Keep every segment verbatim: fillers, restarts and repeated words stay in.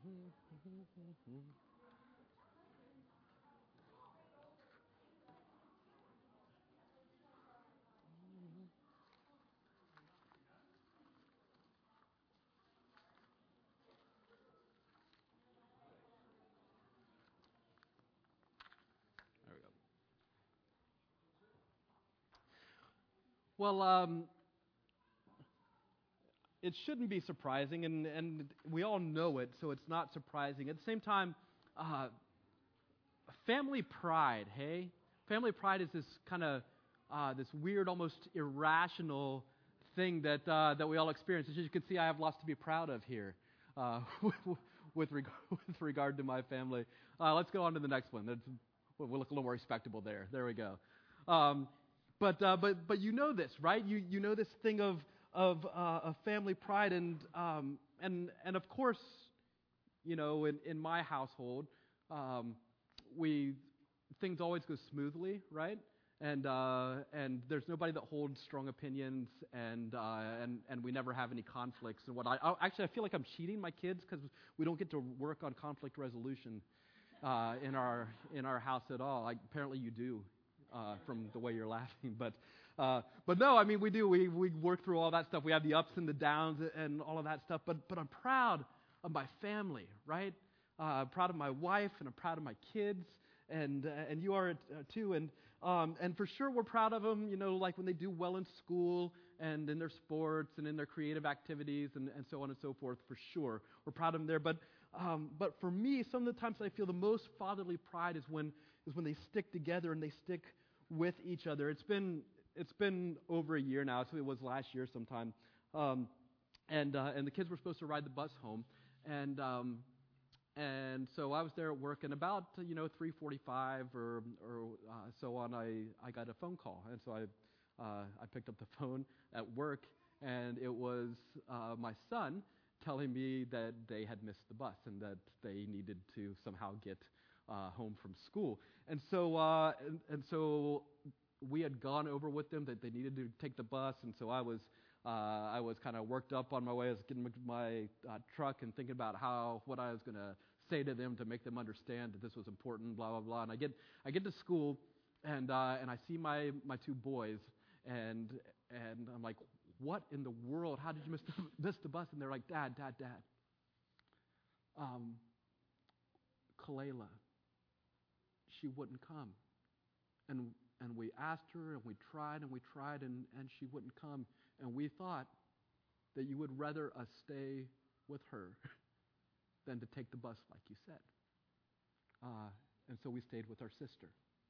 There we go. Well, um, it shouldn't be surprising, and, and we all know it, so it's not surprising. At the same time, uh, family pride, hey? Family pride is this kind of, uh, this weird, almost irrational thing that uh, that we all experience. As you can see, I have lots to be proud of here uh, with, regard, with regard to my family. Uh, let's go on to the next one. That's, we'll look a little more respectable there. There we go. Um, but uh, but but you know this, right? You you know this thing of of uh, of family pride, and um, and and of course, you know, in, in my household, um, we things always go smoothly, right? And uh, and there's nobody that holds strong opinions, and uh, and and we never have any conflicts. And what I, I actually I feel like I'm cheating my kids because we don't get to work on conflict resolution uh, in our in our house at all. Like, apparently you do, uh, from the way you're laughing. But uh, but no, I mean we do. We we work through all that stuff. We have the ups and the downs and all of that stuff. But but I'm proud of my family, right? Uh, I'm proud of my wife, and I'm proud of my kids. And uh, and you are uh, too, and um, and for sure we're proud of them. You know, like when they do well in school and in their sports and in their creative activities and, and so on and so forth. For sure, we're proud of them there. But um, but for me, some of the times I feel the most fatherly pride is when is when they stick together and they stick with each other. It's been it's been over a year now. So it was last year sometime, um, and uh, and the kids were supposed to ride the bus home, and. Um, And so I was there at work, and about, you know, three forty-five or or uh, so on, I, I got a phone call. And so I uh, I picked up the phone at work, and it was uh, my son telling me that they had missed the bus and that they needed to somehow get uh, home from school. And so uh, and, and so we had gone over with them that they needed to take the bus, and so I was Uh, I was kind of worked up on my way. I was getting my uh, truck and thinking about how what I was going to say to them to make them understand that this was important. Blah blah blah. And I get I get to school, and uh, and I see my, my two boys, and and I'm like, what in the world? How did you miss the, miss the bus? And they're like, Dad, Dad, Dad. Um, Kalela, she wouldn't come, and. And we asked her, and we tried, and we tried, and, and she wouldn't come. And we thought that you would rather us stay with her than to take the bus, like you said. Uh, and so we stayed with our sister.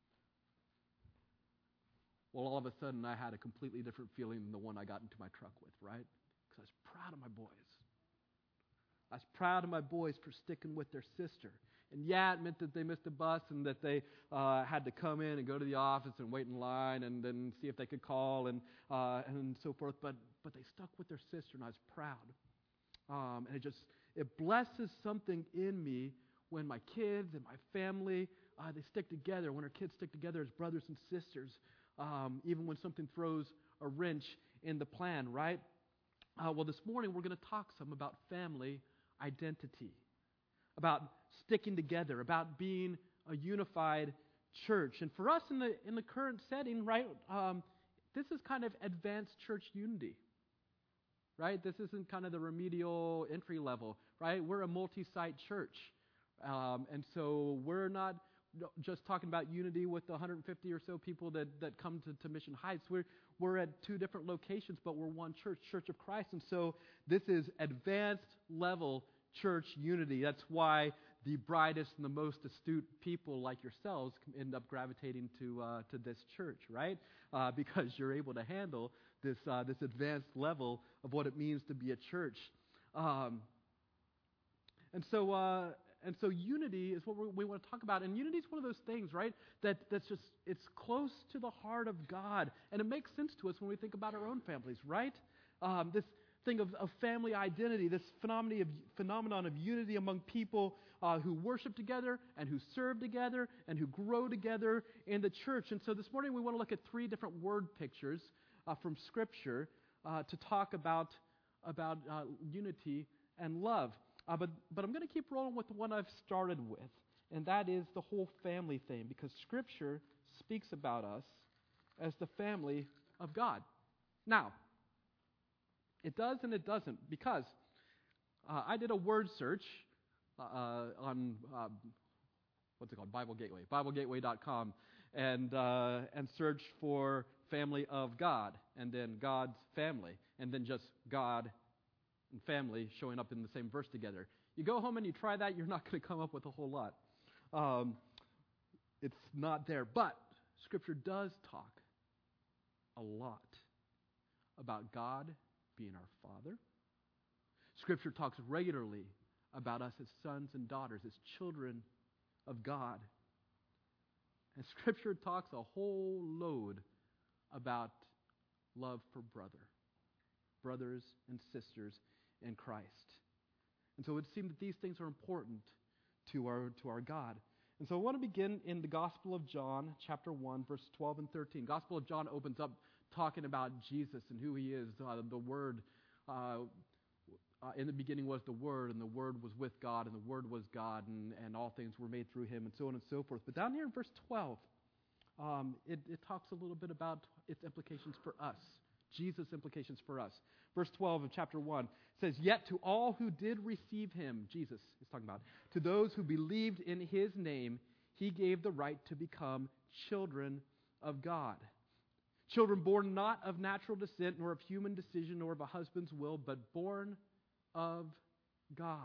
Well, all of a sudden, I had a completely different feeling than the one I got into my truck with, right? Because I was proud of my boys. I was proud of my boys for sticking with their sister. And yeah, it meant that they missed the bus and that they uh, had to come in and go to the office and wait in line and then see if they could call and uh, and so forth. But but they stuck with their sister, and I was proud. Um, and it just it blesses something in me when my kids and my family uh, they stick together. When our kids stick together as brothers and sisters, um, even when something throws a wrench in the plan, right? Uh, well, this morning we're going to talk some about family identity, about sticking together, about being a unified church. And for us in the in the current setting, right, um, this is kind of advanced church unity, right? This isn't kind of the remedial entry level, right? We're a multi-site church. Um, and so we're not just talking about unity with the one hundred fifty or so people that, that come to, to Mission Heights. We're, we're at two different locations, but we're one church, Church of Christ. And so this is advanced level church unity. That's why the brightest and the most astute people like yourselves end up gravitating to uh, to this church, right? Uh, because you're able to handle this uh, this advanced level of what it means to be a church. Um, and so uh, and so unity is what we're, we want to talk about. And unity is one of those things, right? That that's just it's close to the heart of God, and it makes sense to us when we think about our own families, right? Um, this. thing of, of family identity, this phenomenon of, phenomenon of unity among people uh, who worship together and who serve together and who grow together in the church. And so this morning we want to look at three different word pictures uh, from Scripture uh, to talk about, about uh, unity and love. Uh, but, but I'm going to keep rolling with the one I've started with, and that is the whole family thing, because Scripture speaks about us as the family of God. Now, it does and it doesn't, because uh, I did a word search uh, on, uh, what's it called, Bible Gateway, Bible Gateway dot com, and, uh, and searched for family of God, and then God's family, and then just God and family showing up in the same verse together. You go home and you try that, you're not going to come up with a whole lot. Um, it's not there. But Scripture does talk a lot about God being our Father. Scripture talks regularly about us as sons and daughters, as children of God. And Scripture talks a whole load about love for brother, brothers and sisters in Christ. And so it would seem that these things are important to our to our God. And so I want to begin in the Gospel of John, chapter one, verse twelve and thirteen. Gospel of John opens up talking about Jesus and who he is. Uh, the Word, uh, uh, in the beginning was the Word, and the Word was with God, and the Word was God, and, and all things were made through him, and so on and so forth. But down here in verse twelve, um, it, it talks a little bit about its implications for us. Jesus' implications for us. Verse twelve of chapter one says, "Yet to all who did receive him," Jesus is talking about, "to those who believed in his name, he gave the right to become children of God. Children born not of natural descent, nor of human decision, nor of a husband's will, but born of God."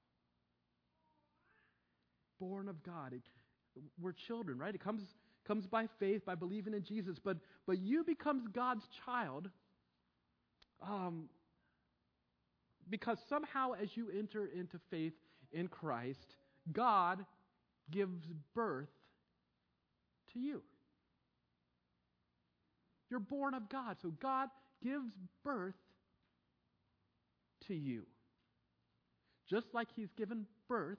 Born of God. It, we're children, right? It comes comes by faith, by believing in Jesus. But but you becomes God's child um, because somehow as you enter into faith in Christ, God gives birth to you. You're born of God, so God gives birth to you. Just like he's given birth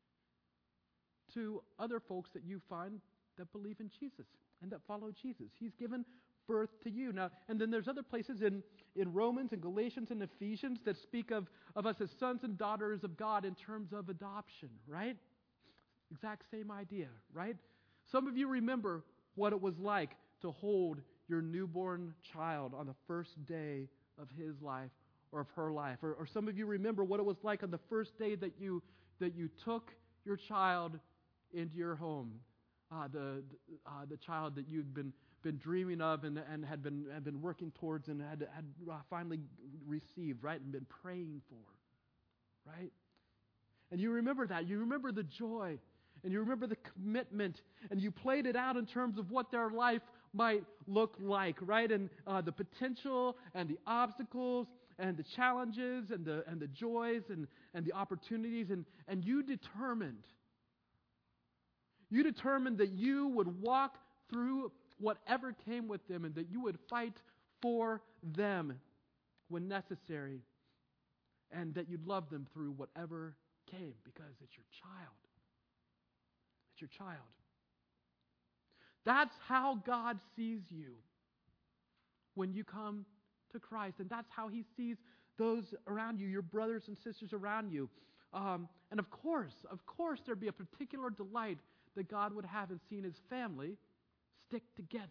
to other folks that you find that believe in Jesus and that follow Jesus. He's given birth to you. Now, and then there's other places in, in Romans and Galatians and Ephesians that speak of, of us as sons and daughters of God in terms of adoption, right? Exact same idea, right? Some of you remember what it was like to hold your newborn child on the first day of his life or of her life. Or, or some of you remember what it was like on the first day that you that you took your child into your home. Uh, the uh, the child that you'd been been dreaming of and, and had been had been working towards and had had uh, finally received, right, and been praying for, right? And you remember that. You remember the joy, and you remember the commitment, and you played it out in terms of what their life might look like, right? And uh, the potential and the obstacles and the challenges and the and the joys and, and the opportunities, and, and you determined. You determined that you would walk through whatever came with them and that you would fight for them when necessary and that you'd love them through whatever came because it's your child. It's your child. That's how God sees you when you come to Christ, and that's how he sees those around you, your brothers and sisters around you. Um, and of course, of course, there'd be a particular delight that God would have in seeing his family stick together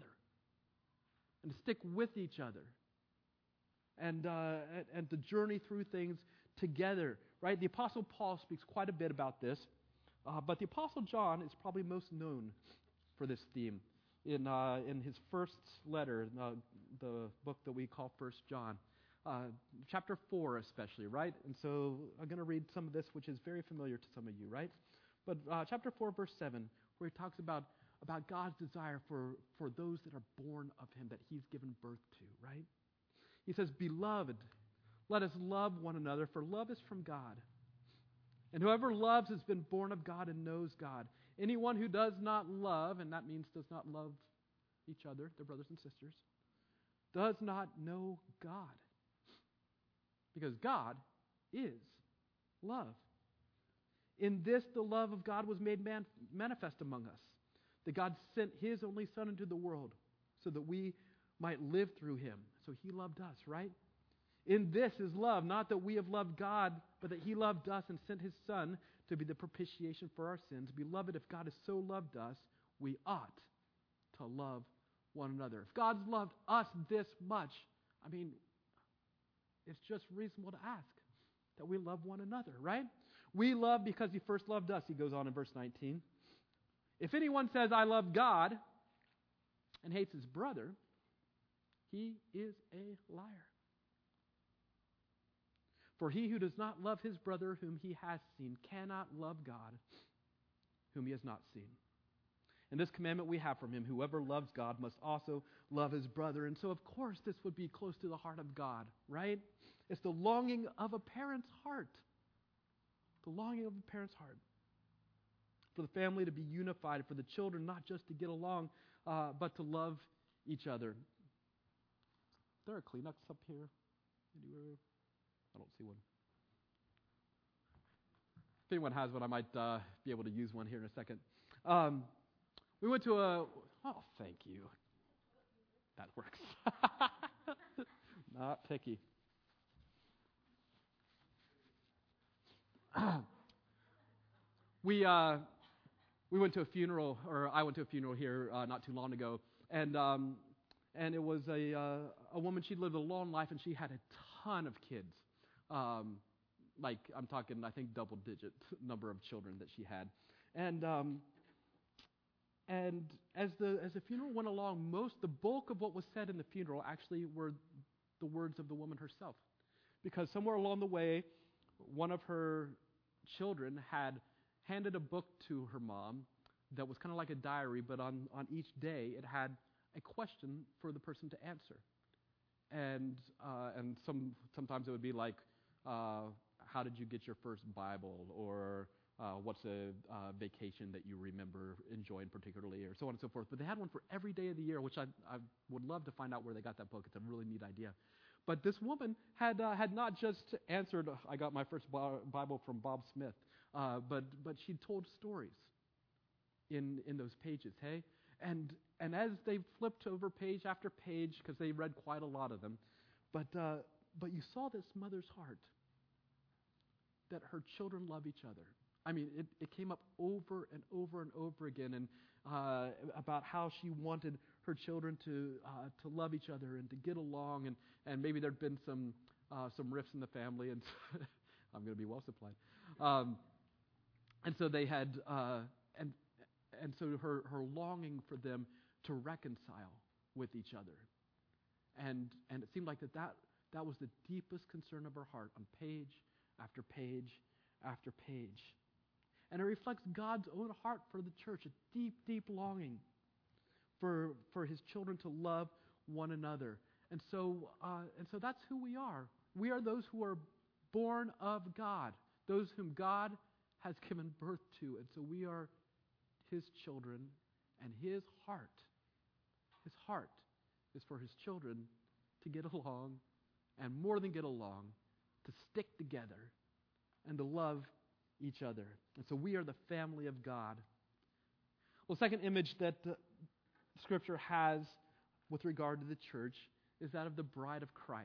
and stick with each other and, uh, and, and to journey through things together, right? The Apostle Paul speaks quite a bit about this, uh, but the Apostle John is probably most known for this theme in uh, in his first letter, uh, the book that we call First John, uh, chapter four especially, right? And so I'm going to read some of this, which is very familiar to some of you, right? But uh, chapter four, verse seven, where he talks about, about God's desire for, for those that are born of him, that he's given birth to, right? He says, "Beloved, let us love one another, for love is from God. And whoever loves has been born of God and knows God. Anyone who does not love," and that means does not love each other, their brothers and sisters, "does not know God. Because God is love. In this the love of God was made man- manifest among us, that God sent his only Son into the world so that we might live through him." So he loved us, right? In this is love, not that we have loved God, but that He loved us and sent His Son to be the propitiation for our sins. Beloved, if God has so loved us, we ought to love one another. If God's loved us this much, I mean, it's just reasonable to ask that we love one another, right? We love because He first loved us, he goes on in verse nineteen. If anyone says, I love God, and hates his brother, he is a liar. For he who does not love his brother whom he has seen cannot love God whom he has not seen. And this commandment we have from Him, whoever loves God must also love his brother. And so, of course, this would be close to the heart of God, right? It's the longing of a parent's heart. The longing of a parent's heart. For the family to be unified, for the children not just to get along, uh, but to love each other. Is there a Kleenex up here? Anywhere? I don't see one. If anyone has one, I might uh, be able to use one here in a second. Um, we went to a... Oh, thank you. That works. Not picky. we uh, we went to a funeral, or I went to a funeral here uh, not too long ago, and um, and it was a uh, a woman. She lived a long life, and she had a ton of kids. Um, like I'm talking, I think double-digit number of children that she had, and um, and as the as the funeral went along, most the bulk of what was said in the funeral actually were the words of the woman herself, because somewhere along the way, one of her children had handed a book to her mom that was kind of like a diary, but on, on each day it had a question for the person to answer. And uh, and some sometimes it would be like, uh, how did you get your first Bible? Or uh, what's a uh, vacation that you remember enjoying particularly? Or so on and so forth. But they had one for every day of the year, which I, I would love to find out where they got that book. It's a really neat idea. But this woman had uh, had not just answered, I got my first Bible from Bob Smith, uh, but but she told stories in in those pages, hey? And and as they flipped over page after page, because they read quite a lot of them, but uh, but you saw this mother's heart, that her children love each other. I mean, it, it came up over and over and over again, and uh, about how she wanted her children to uh, to love each other and to get along, and, and maybe there'd been some uh, some rifts in the family, and I'm going to be well supplied. Um, and so they had, uh, and and so her her longing for them to reconcile with each other, and and it seemed like that that, that was the deepest concern of her heart on page after page after page. And it reflects God's own heart for the church, a deep, deep longing for for His children to love one another. And so, uh, and so that's who we are. We are those who are born of God, those whom God has given birth to. And so we are His children, and His heart, His heart is for His children to get along, and more than get along, to stick together and to love each other. And so we are the family of God. Well, the second image that uh, Scripture has with regard to the church is that of the bride of Christ.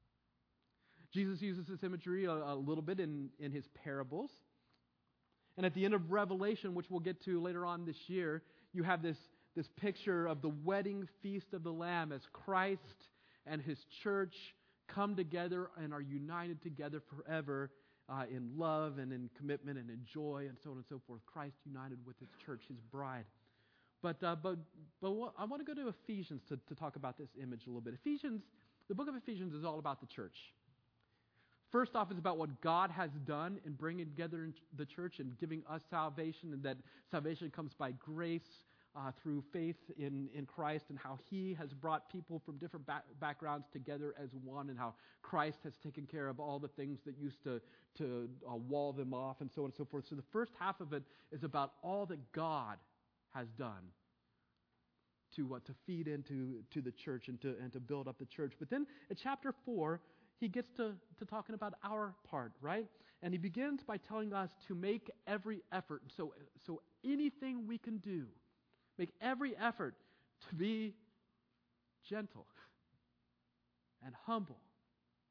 Jesus uses this imagery a, a little bit in, in His parables. And at the end of Revelation, which we'll get to later on this year, you have this, this picture of the wedding feast of the Lamb as Christ and His church come together and are united together forever uh, in love and in commitment and in joy and so on and so forth. Christ united with His church, His bride. But uh, but but what, I want to go to Ephesians to, to talk about this image a little bit. Ephesians, the book of Ephesians is all about the church. First off, it's about what God has done in bringing together the church and giving us salvation, and that salvation comes by grace uh, through faith in, in Christ, and how He has brought people from different back, backgrounds together as one, and how Christ has taken care of all the things that used to, to uh, wall them off, and so on and so forth. So the first half of it is about all that God has done to uh, to feed into to the church and to and to build up the church. But then in chapter four, he gets to, to talking about our part, right? And he begins by telling us to make every effort. So, so anything we can do, make every effort to be gentle and humble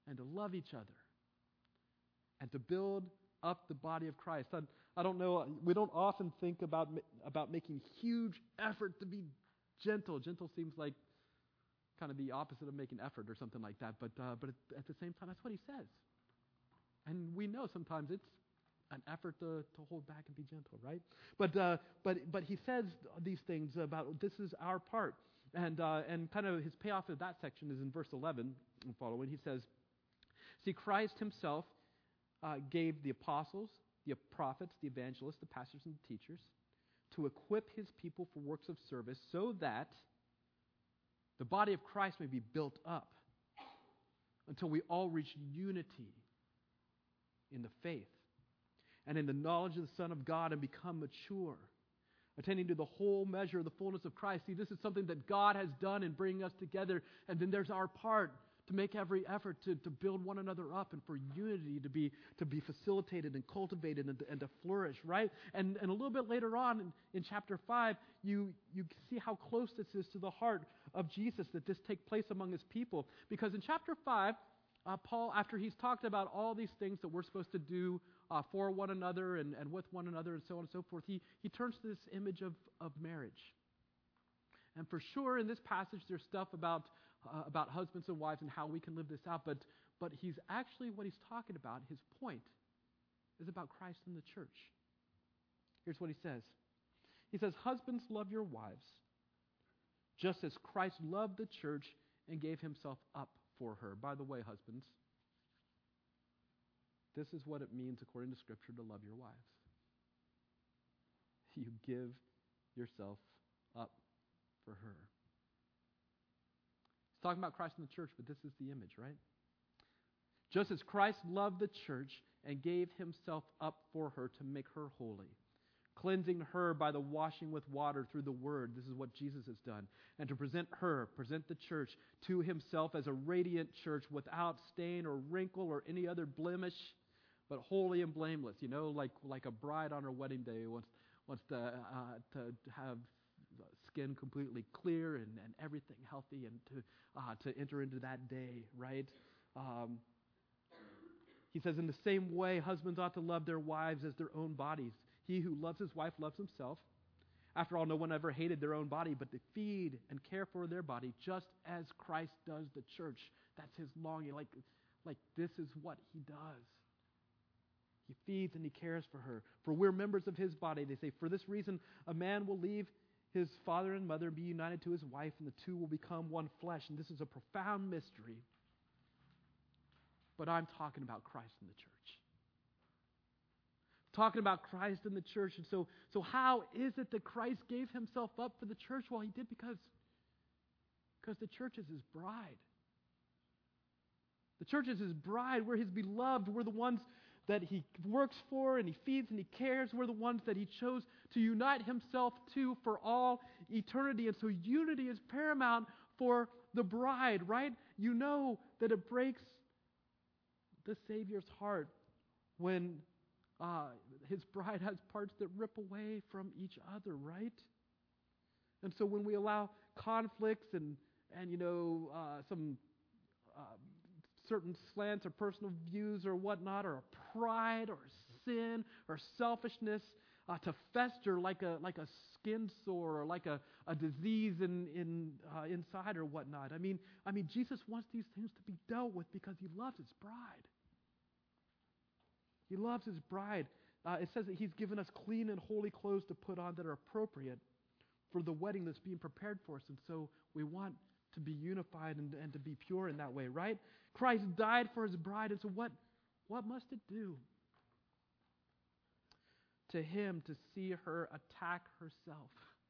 and to love each other and to build up the body of Christ. I, I don't know, we don't often think about, about making huge effort to be gentle. Gentle seems like kind of the opposite of making effort or something like that, but, uh, but at, at the same time, that's what he says. And we know sometimes it's an effort to, to hold back and be gentle, right? But uh, but but he says these things about this is our part, and uh, and kind of his payoff of that section is in verse eleven and following. He says, "See, Christ Himself uh, gave the apostles, the prophets, the evangelists, the pastors, and the teachers to equip His people for works of service, so that the body of Christ may be built up until we all reach unity in the faith and in the knowledge of the Son of God and become mature, attaining to the whole measure of the fullness of Christ." See, this is something that God has done in bringing us together, and then there's our part to make every effort to, to build one another up and for unity to be to be facilitated and cultivated and to, and to flourish, right? And and a little bit later on in, in chapter five, you you see how close this is to the heart of Jesus, that this take place among His people. Because in chapter five, uh, Paul, after he's talked about all these things that we're supposed to do Uh, for one another and, and with one another and so on and so forth, he, he turns to this image of, of marriage. And for sure in this passage there's stuff about uh, about husbands and wives and how we can live this out, but but he's actually, what he's talking about, his point, is about Christ and the church. Here's what he says. He says, "Husbands, love your wives, just as Christ loved the church and gave Himself up for her." By the way, husbands, this is what it means, according to Scripture, to love your wives. You give yourself up for her. He's talking about Christ and the church, but this is the image, right? Just as Christ loved the church and gave Himself up for her to make her holy, cleansing her by the washing with water through the Word. This is what Jesus has done. And to present her, present the church to Himself as a radiant church without stain or wrinkle or any other blemish, but holy and blameless. You know, like like a bride on her wedding day wants wants to uh, to have skin completely clear and, and everything healthy, and to uh, to enter into that day, right? Um, he says, in the same way, husbands ought to love their wives as their own bodies. He who loves his wife loves himself. After all, no one ever hated their own body, but to feed and care for their body, just as Christ does the church. That's His longing. Like, like this is what He does. He feeds and He cares for her. For we're members of His body. They say, for this reason, a man will leave his father and mother and be united to his wife, and the two will become one flesh. And this is a profound mystery. But I'm talking about Christ and the church. Talking about Christ and the church. And so, so how is it that Christ gave Himself up for the church? Well, He did because, because the church is His bride. The church is His bride. We're His beloved. We're the ones that He works for and He feeds and He cares. We're the ones that He chose to unite Himself to for all eternity. And so unity is paramount for the bride, right? You know that it breaks the Savior's heart when uh, His bride has parts that rip away from each other, right? And so when we allow conflicts and, and you know, uh, some uh, certain slants or personal views or whatnot, or a pride or sin or selfishness uh, to fester like a like a skin sore or like a, a disease in in uh, inside or whatnot. I mean, I mean, Jesus wants these things to be dealt with because He loves His bride. He loves His bride. Uh, it says that He's given us clean and holy clothes to put on that are appropriate for the wedding that's being prepared for us. And so we want to be unified and, and to be pure in that way, right? Christ died for His bride, and so what, what must it do to Him to see her attack herself?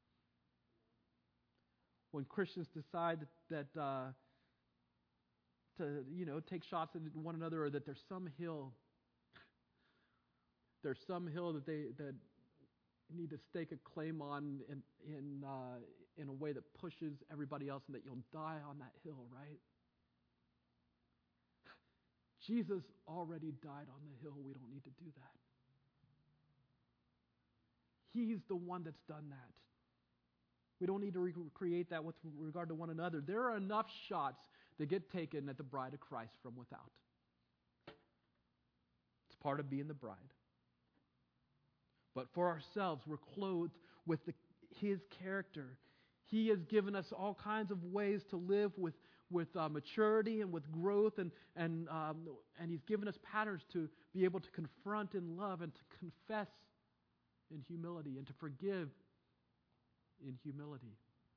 When Christians decide that, that uh, to, you know, take shots at one another, or that there's some hill, there's some hill that they that need to stake a claim on in in uh, in a way that pushes everybody else, and that you'll die on that hill, right? Jesus already died on the hill. We don't need to do that. He's the one that's done that. We don't need to recreate that with regard to one another. There are enough shots that get taken at the bride of Christ from without. part of being the bride. But for ourselves, we're clothed with the, His character. He has given us all kinds of ways to live with, with uh, maturity and with growth, and, and, um, and He's given us patterns to be able to confront in love and to confess in humility and to forgive in humility.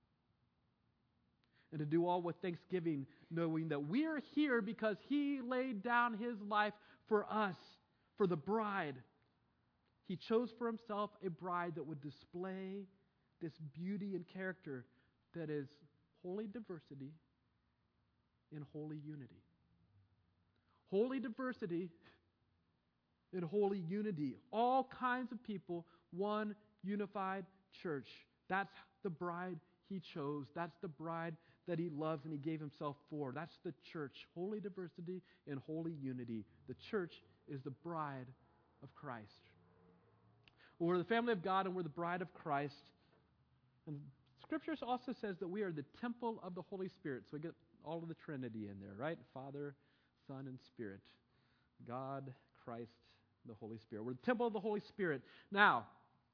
And to do all with thanksgiving, knowing that we are here because He laid down His life for us, for the bride. He chose for Himself a bride that would display this beauty and character that is holy diversity in holy unity. Holy diversity in holy unity. All kinds of people, one unified church. That's the bride He chose. That's the bride that He loves and He gave Himself for. That's the church. Holy diversity in holy unity. The church is the bride of Christ. Well, we're the family of God and we're the bride of Christ. And Scripture also says that we are the temple of the Holy Spirit. So we get all of the Trinity in there, right? Father, Son, and Spirit. God, Christ, the Holy Spirit. We're the temple of the Holy Spirit. Now,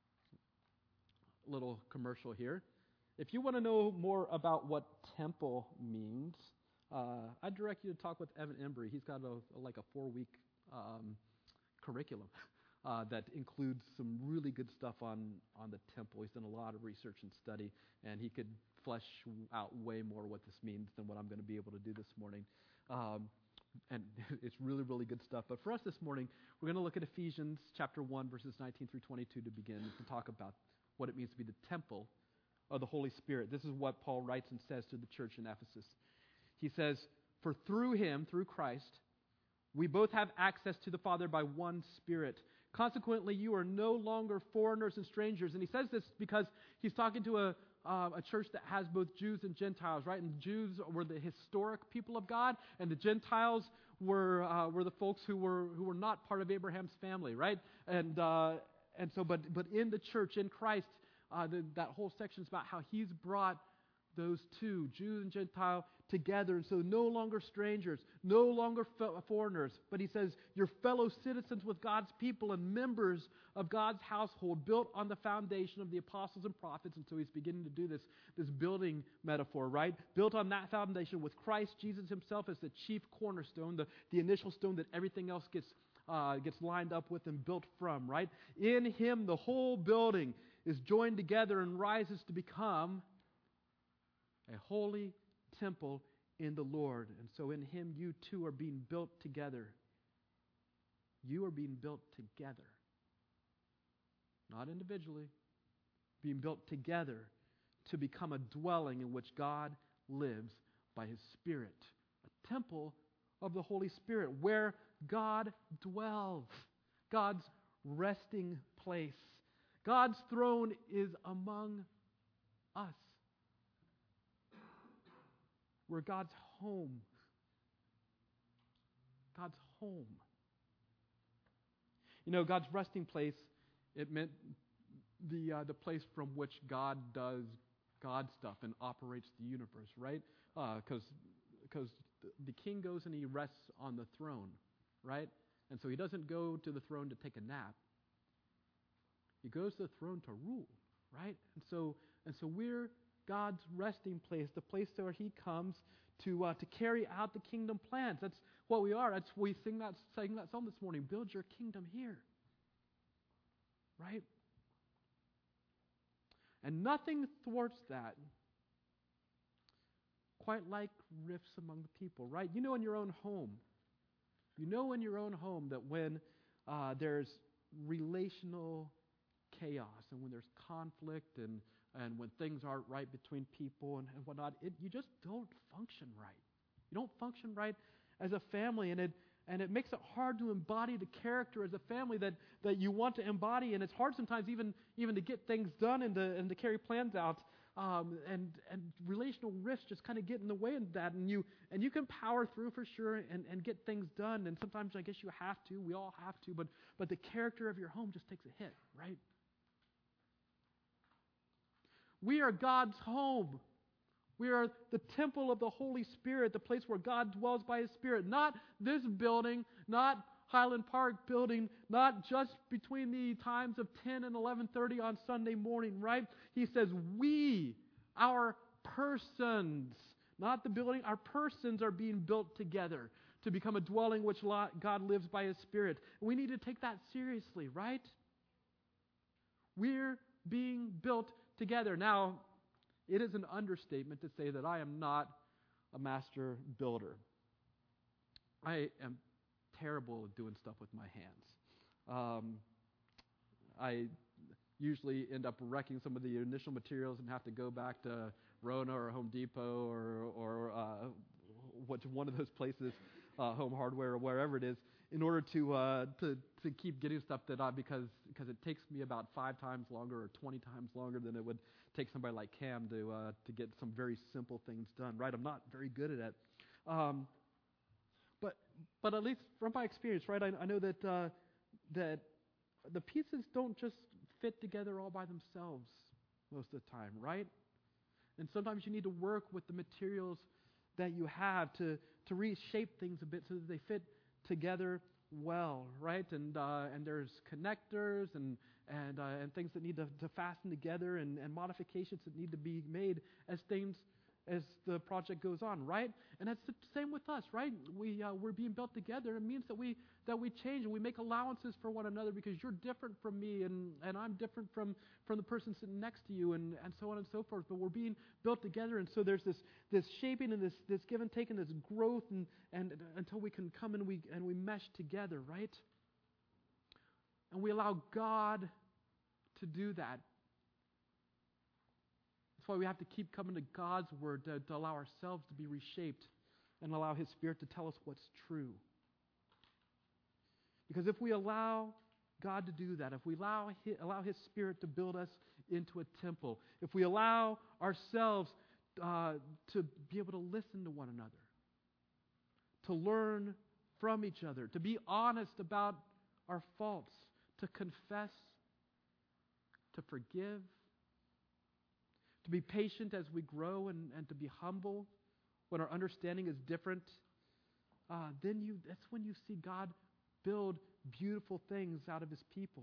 a little commercial here. If you want to know more about what temple means, uh, I direct you to talk with Evan Embry. He's got a, like a four-week um, curriculum uh, that includes some really good stuff on, on the temple. He's done a lot of research and study, and he could flesh out way more what this means than what I'm going to be able to do this morning. Um, and it's really, really good stuff. But for us this morning, we're going to look at Ephesians chapter one, verses nineteen through twenty-two to begin to talk about what it means to be the temple of the Holy Spirit. This is what Paul writes and says to the church in Ephesus. He says, "For through Him, through Christ, we both have access to the Father by one Spirit. Consequently, you are no longer foreigners and strangers." And he says this because he's talking to a uh, a church that has both Jews and Gentiles, right? And the Jews were the historic people of God, and the Gentiles were uh, were the folks who were who were not part of Abraham's family, right? And uh, and so, but but in the church, in Christ, uh, the, that whole section is about how He's brought those two, Jew and Gentile, together. And so no longer strangers, no longer foreigners, but he says you're fellow citizens with God's people and members of God's household, built on the foundation of the apostles and prophets. And so he's beginning to do this, this building metaphor, right? Built on that foundation with Christ Jesus Himself as the chief cornerstone, the, the initial stone that everything else gets uh, gets lined up with and built from, right? In Him, the whole building is joined together and rises to become a holy temple in the Lord. And so in Him, you too are being built together. You are being built together. Not individually. Being built together to become a dwelling in which God lives by His Spirit. A temple of the Holy Spirit where God dwells. God's resting place. God's throne is among us. We're God's home. God's home. You know, God's resting place, it meant the uh, the place from which God does God stuff and operates the universe, right? Because uh, because the king goes and he rests on the throne, right? And so he doesn't go to the throne to take a nap. He goes to the throne to rule, right? And so and so we're God's resting place, the place where He comes to uh, to carry out the kingdom plans. That's what we are. That's we sing that sing that song this morning. Build your kingdom here, right? And nothing thwarts that. Quite like rifts among the people, right? You know, in your own home, you know, in your own home that when uh, there's relational chaos and when there's conflict and And when things aren't right between people and, and whatnot, it, you just don't function right. You don't function right as a family, and it and it makes it hard to embody the character as a family that, that you want to embody, and it's hard sometimes even even to get things done and to and to carry plans out. Um, and and relational rifts just kind of get in the way of that, and you and you can power through for sure and, and get things done. And sometimes I guess you have to. We all have to, but but the character of your home just takes a hit, right? We are God's home. We are the temple of the Holy Spirit, the place where God dwells by His Spirit. Not this building, not Highland Park building not just between the times of ten and eleven thirty on Sunday morning, right? He says we, our persons, not the building, our persons are being built together to become a dwelling which God lives by His Spirit. We need to take that seriously, right? We're being built together. Now, it is an understatement to say that I am not a master builder. I am terrible at doing stuff with my hands. Um, I usually end up wrecking some of the initial materials and have to go back to Rona or Home Depot or or uh, which one of those places, uh, Home Hardware or wherever it is, in order to uh, to to keep getting stuff that I because because it takes me about five times longer or twenty times longer than it would take somebody like Cam to uh, to get some very simple things done. Right? I'm not very good at it. Um, but but at least from my experience, right? I, I know that uh, that the pieces don't just fit together all by themselves most of the time, right? And sometimes you need to work with the materials that you have to, to reshape things a bit so that they fit together well, right? And uh, and there's connectors and and uh, and things that need to, to fasten together and, and modifications that need to be made as things as the project goes on, right? And that's the same with us, right? We uh, we're being built together. It means that we that we change and we make allowances for one another because you're different from me and, and I'm different from, from the person sitting next to you and, and so on and so forth. But we're being built together, and so there's this this shaping and this this give and take and this growth and, and until we can come and we and we mesh together, right? And we allow God to do that. That's why we have to keep coming to God's Word to, to allow ourselves to be reshaped and allow His Spirit to tell us what's true. Because if we allow God to do that, if we allow His, allow His Spirit to build us into a temple, if we allow ourselves uh, to be able to listen to one another, to learn from each other, to be honest about our faults, to confess, to forgive, to be patient as we grow and, and to be humble when our understanding is different, uh, then you that's when you see God build beautiful things out of His people.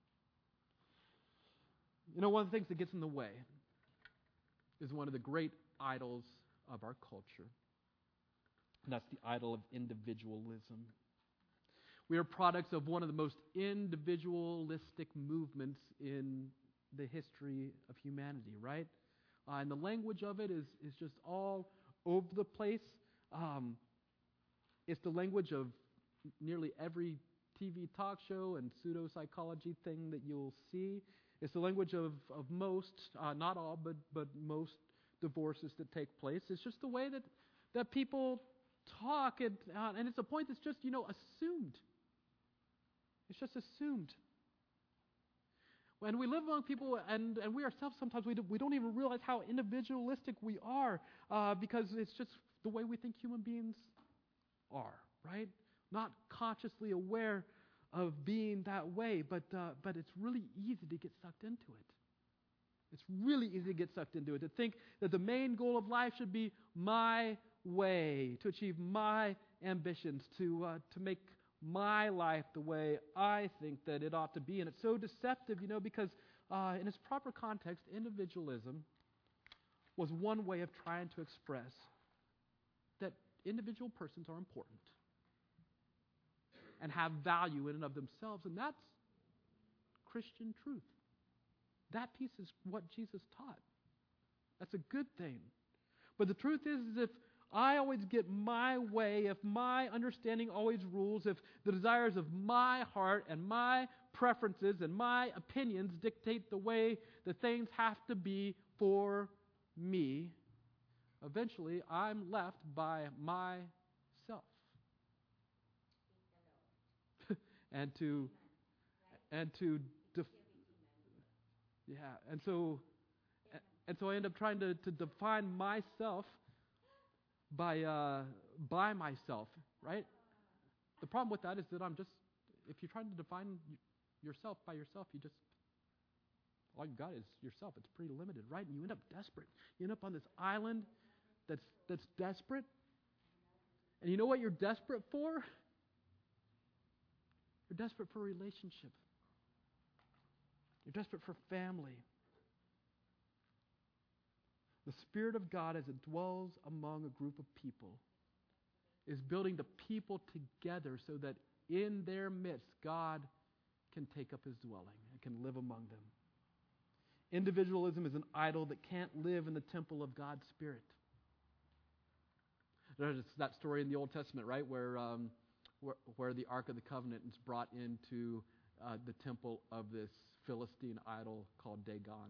You know, one of the things that gets in the way is one of the great idols of our culture, and that's the idol of individualism. We are products of one of the most individualistic movements in the history of humanity, right? Uh, and the language of it is, is just all over the place. Um, it's the language of nearly every T V talk show and pseudo-psychology thing that you'll see. It's the language of, of most, uh, not all, but, but most divorces that take place. It's just the way that, that people talk, and, uh, and it's a point that's just, you know, assumed. It's just assumed. When we live among people, and, and we ourselves sometimes, we, do, we don't even realize how individualistic we are uh, because it's just the way we think human beings are, right? Not consciously aware of being that way, but uh, but it's really easy to get sucked into it. It's really easy to get sucked into it, to think that the main goal of life should be my way, to achieve my ambitions, to uh, to make my life the way I think that it ought to be. And it's so deceptive, you know, because uh, in its proper context, individualism was one way of trying to express that individual persons are important and have value in and of themselves, and that's Christian truth. That piece is what Jesus taught. That's a good thing. But the truth is, is if I always get my way, if my understanding always rules, if the desires of my heart and my preferences and my opinions dictate the way that things have to be for me, eventually I'm left by myself. and to and to def- yeah, and so and so I end up trying to, to define myself by uh, by myself, right? The problem with that is that I'm just, if you're trying to define yourself by yourself, you just, all you've got is yourself. It's pretty limited, right? And you end up desperate. You end up on this island that's that's desperate. And you know what you're desperate for? You're desperate for a relationship. You're desperate for family. The Spirit of God, as it dwells among a group of people, is building the people together so that in their midst, God can take up His dwelling and can live among them. Individualism is an idol that can't live in the temple of God's Spirit. There's that story in the Old Testament, right, where um, where, where the Ark of the Covenant is brought into uh, the temple of this Philistine idol called Dagon,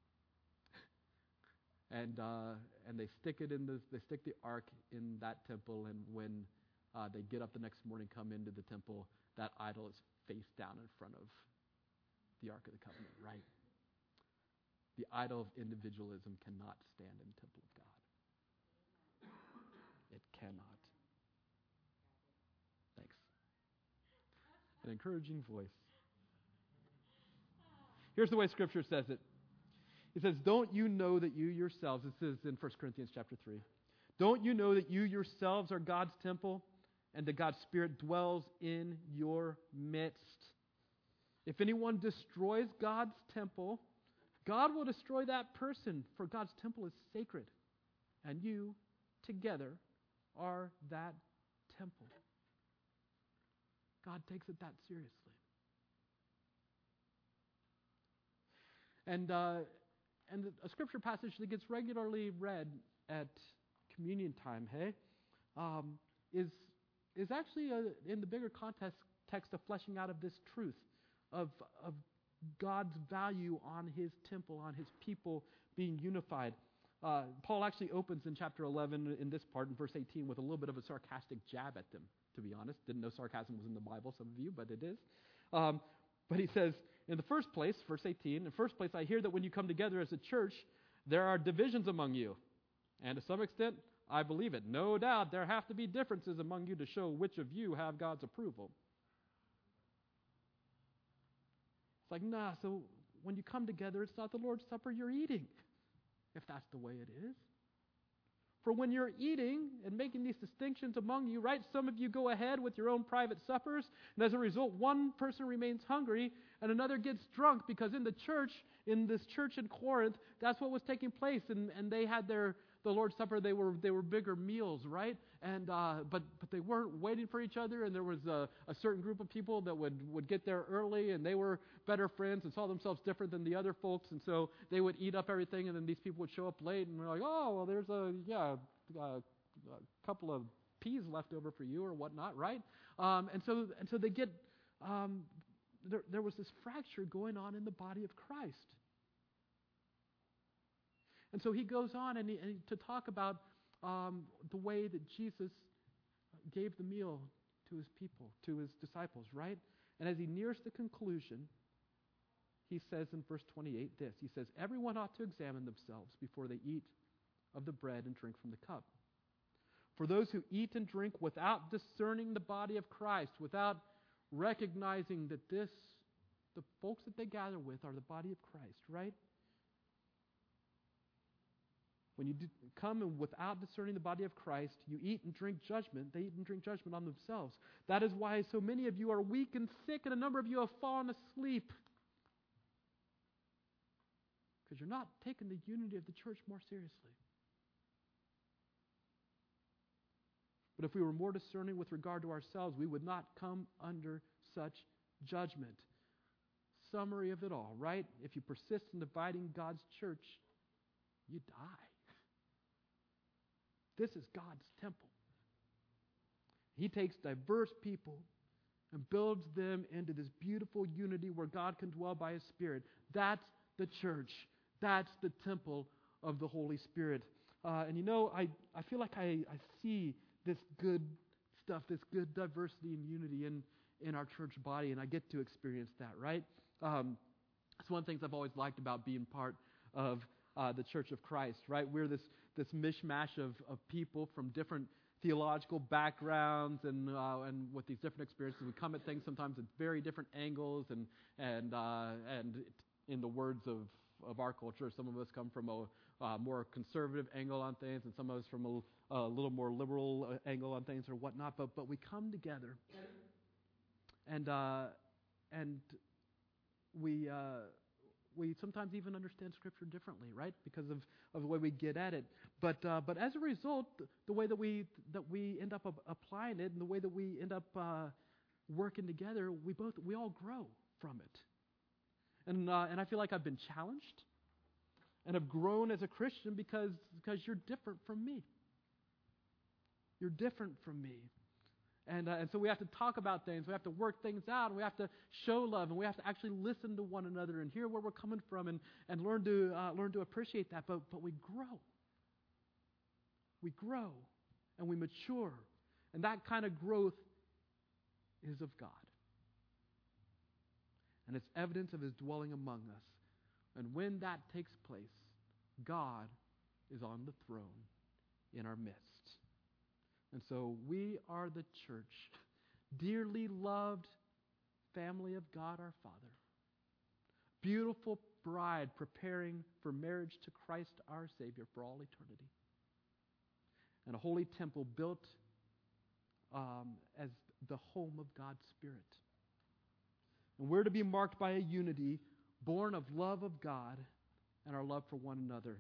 and uh, and they stick it in the they stick the Ark in that temple, and when uh, they get up the next morning, come into the temple, that idol is face down in front of the Ark of the Covenant, right? The idol of individualism cannot stand in the temple of God. It cannot. Thanks. An encouraging voice. Here's the way Scripture says it. It says, don't you know that you yourselves, this is in First Corinthians chapter three, don't you know that you yourselves are God's temple and that God's Spirit dwells in your midst? If anyone destroys God's temple, God will destroy that person, for God's temple is sacred, and you together are that temple. God takes it that seriously. And uh, and a scripture passage that gets regularly read at communion time, hey, um, is is actually a, in the bigger context text of fleshing out of this truth of of God's value on His temple, on His people being unified. Uh, Paul actually opens in chapter eleven in this part, in verse eighteen, with a little bit of a sarcastic jab at them, to be honest. Didn't know sarcasm was in the Bible, some of you, but it is. Um, but he says, in the first place, verse eighteen, in the first place, I hear that when you come together as a church, there are divisions among you. And to some extent, I believe it. No doubt there have to be differences among you to show which of you have God's approval. It's like, nah, so when you come together, it's not the Lord's Supper you're eating, if that's the way it is. For when you're eating and making these distinctions among you, right, some of you go ahead with your own private suppers, and as a result, one person remains hungry and another gets drunk, because in the church, in this church in Corinth, that's what was taking place, and, and they had their the Lord's Supper. They were they were bigger meals, right? And uh, but but they weren't waiting for each other, and there was a, a certain group of people that would, would get there early, and they were better friends and saw themselves different than the other folks, and so they would eat up everything, and then these people would show up late, and we're like, oh, well, there's a yeah a, a couple of peas left over for you or whatnot, right? Um, and so and so they get um, there there was this fracture going on in the body of Christ. And so he goes on and, he, and he, to talk about um, the way that Jesus gave the meal to his people, to his disciples, right? And as he nears the conclusion, he says in verse twenty-eight this. He says, everyone ought to examine themselves before they eat of the bread and drink from the cup. For those who eat and drink without discerning the body of Christ, without recognizing that this, the folks that they gather with are the body of Christ, right? When you do come and without discerning the body of Christ, you eat and drink judgment. They eat and drink judgment on themselves. That is why so many of you are weak and sick, and a number of you have fallen asleep. Because you're not taking the unity of the church more seriously. But if we were more discerning with regard to ourselves, we would not come under such judgment. Summary of it all, right? If you persist in dividing God's church, you die. This is God's temple. He takes diverse people and builds them into this beautiful unity where God can dwell by His Spirit. That's the church. That's the temple of the Holy Spirit. Uh, and you know, I, I feel like I, I see this good stuff, this good diversity and unity in, in our church body, and I get to experience that, right? Um, it's one of the things I've always liked about being part of Uh, the Church of Christ, right? We're this this mishmash of, of people from different theological backgrounds and uh, and with these different experiences. We come at things sometimes at very different angles, and and uh, and in the words of, of our culture, some of us come from a uh, more conservative angle on things, and some of us from a, a little more liberal uh, angle on things or whatnot. But but we come together, And uh, and we uh, we sometimes even understand Scripture differently, right? Because of, of the way we get at it. But uh, but as a result, the way that we that we end up ap- applying it, and the way that we end up uh, working together, we both we all grow from it. And uh, and I feel like I've been challenged, and have grown as a Christian because because you're different from me. You're different from me. And, uh, and so we have to talk about things. We have to work things out. And we have to show love. And we have to actually listen to one another and hear where we're coming from and, and learn to uh, learn to appreciate that. But, but we grow. We grow. And we mature. And that kind of growth is of God. And it's evidence of His dwelling among us. And when that takes place, God is on the throne in our midst. And so we are the church, dearly loved family of God our Father. Beautiful bride preparing for marriage to Christ our Savior for all eternity. And a holy temple built um, as the home of God's Spirit. And we're to be marked by a unity born of love of God and our love for one another.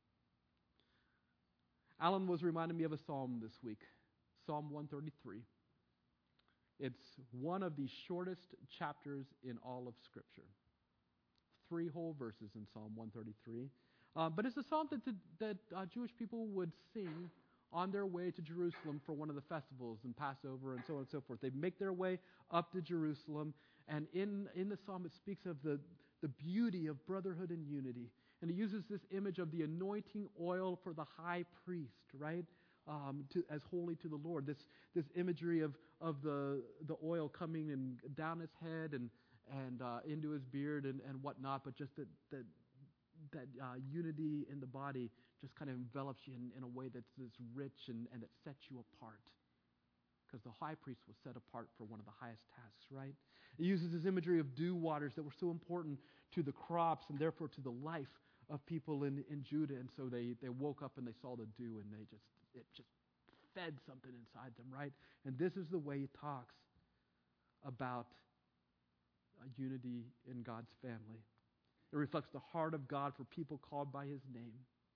Alan was reminding me of a psalm this week, Psalm one thirty-three. It's one of the shortest chapters in all of Scripture. Three whole verses in Psalm one thirty-three. Uh, but it's a psalm that, the, that uh, Jewish people would sing on their way to Jerusalem for one of the festivals and Passover and so on and so forth. They make their way up to Jerusalem, and in, in the psalm it speaks of the, the beauty of brotherhood and unity. And it uses this image of the anointing oil for the high priest, right? Um, to, as holy to the Lord. This this imagery of of the the oil coming and down his head and and uh, into his beard and, and whatnot, but just that that that uh, unity in the body just kind of envelops you in, in a way that's, that's rich and, and that sets you apart. Because the high priest was set apart for one of the highest tasks, right? It uses this imagery of dew waters that were so important to the crops and therefore to the life of people in, in Judah. And so they, they woke up and they saw the dew and they just it just fed something inside them, right? And this is the way he talks about uh, unity in God's family. It reflects the heart of God for people called by His name,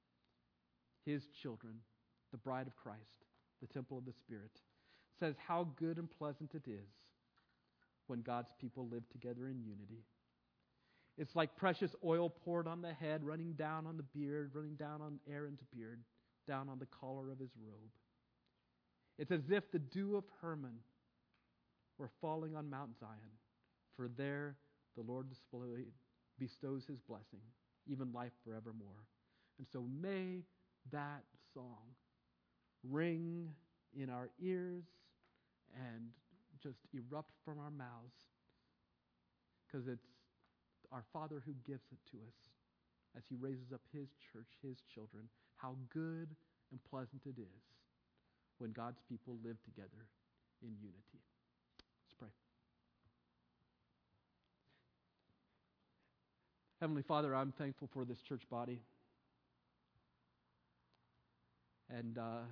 His children, the bride of Christ, the temple of the Spirit. It says how good and pleasant it is when God's people live together in unity. It's like precious oil poured on the head, running down on the beard, running down on Aaron's beard, down on the collar of his robe. It's as if the dew of Hermon were falling on Mount Zion, for there the Lord displayed, bestows His blessing, even life forevermore. And so may that song ring in our ears and just erupt from our mouths, because it's our Father who gives it to us as He raises up His church, His children. How good and pleasant it is when God's people live together in unity. Let's pray. Heavenly Father, I'm thankful for this church body. And uh,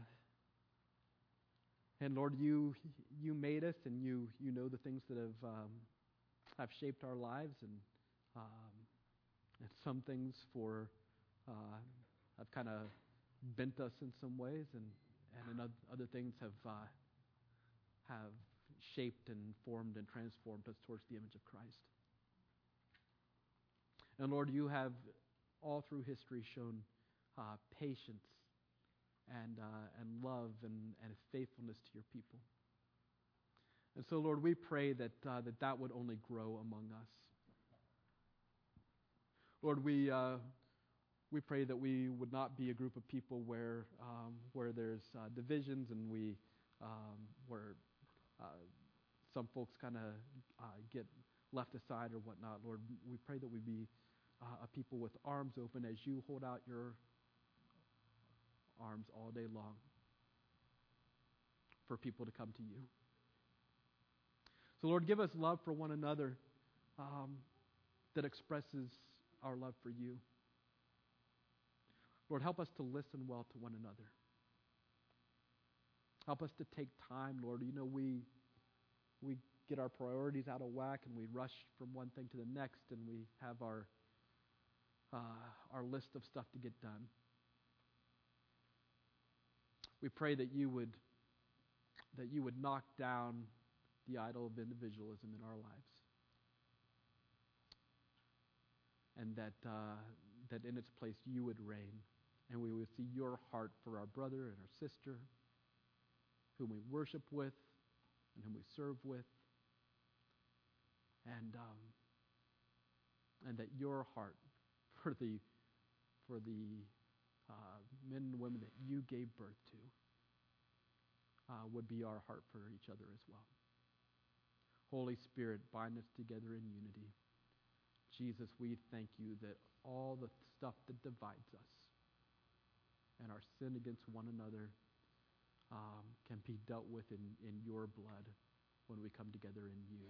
and Lord, you you made us, and you you know the things that have um, have shaped our lives, and um, and some things for uh, have kind of bent us in some ways, and and in other things have uh, have shaped and formed and transformed us towards the image of Christ. And Lord, you have all through history shown uh, patience and uh, and love and, and faithfulness to your people. And so, Lord, we pray that uh, that that would only grow among us. Lord, we uh, we pray that we would not be a group of people where um, where there's uh, divisions and we um, where uh, some folks kind of uh, get left aside or whatnot. Lord, we pray that we be uh, a people with arms open as you hold out your arms all day long for people to come to you. So, Lord, give us love for one another um, that expresses our love for you. Lord, help us to listen well to one another. Help us to take time, Lord. You know, we we get our priorities out of whack and we rush from one thing to the next and we have our uh, our list of stuff to get done. We pray that you would that you would knock down the idol of individualism in our lives, and that uh, that in its place you would reign, and we would see your heart for our brother and our sister, whom we worship with and whom we serve with, and um, and that your heart for the for the uh, men and women that you gave birth to uh, would be our heart for each other as well. Holy Spirit, bind us together in unity. Jesus, we thank you that all the stuff that divides us and our sin against one another um, can be dealt with in, in your blood when we come together in you.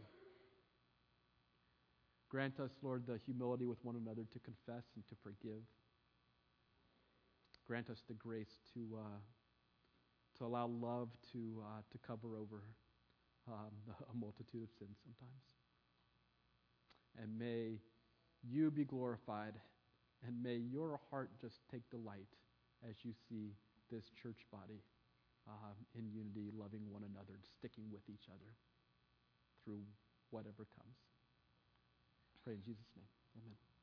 Grant us, Lord, the humility with one another to confess and to forgive. Grant us the grace to uh, to allow love to uh, to cover over um, a multitude of sins sometimes. And may you be glorified, and may your heart just take delight as you see this church body um, in unity, loving one another, sticking with each other through whatever comes. Pray in Jesus' name. Amen.